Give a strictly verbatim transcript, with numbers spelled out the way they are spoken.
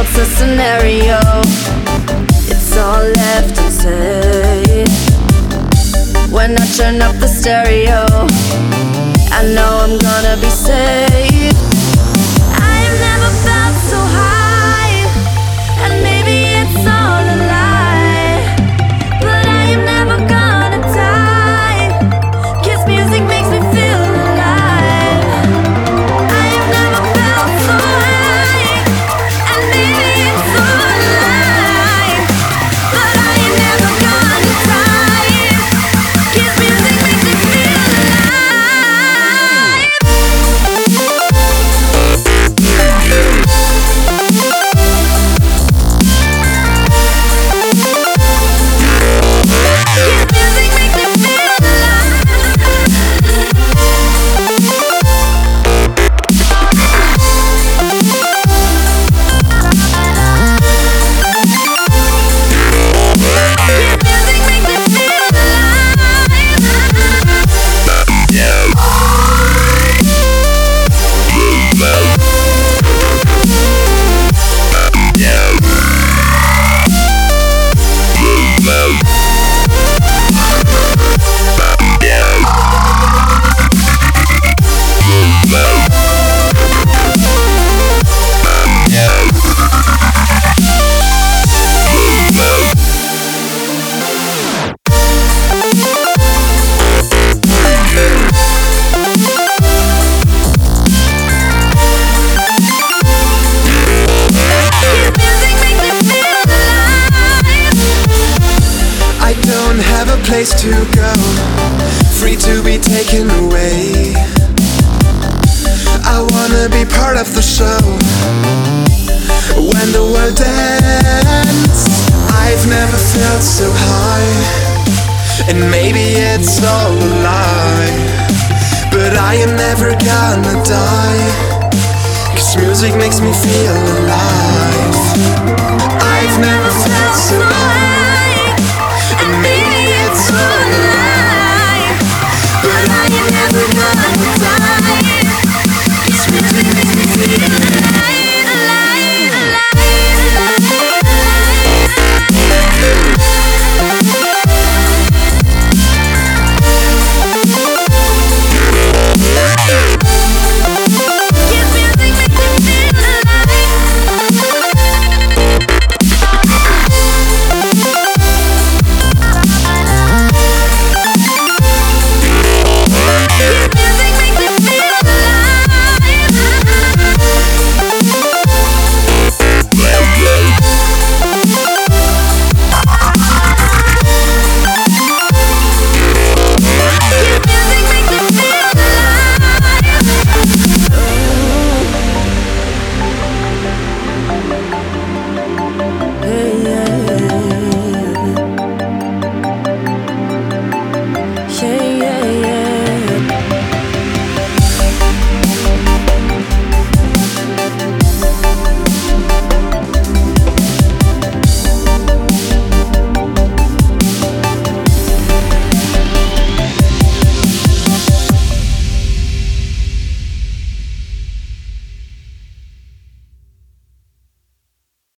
else a scenario. It's all left unsaid. When I turn up the stereo, I know I'm gonna be safe. I've never felt so high, and maybe it's all a lie, but I am never gonna die, 'cause music makes me feel alive. I have never felt so high, and maybe it's all a lie, but I am never gonna die, 'cause music makes me feel alive. Place to go, free to be taken away. I wanna be part of the show when the world ends. I've never felt so high, and maybe it's all a lie, but I am never gonna die, 'cause music makes me feel alive.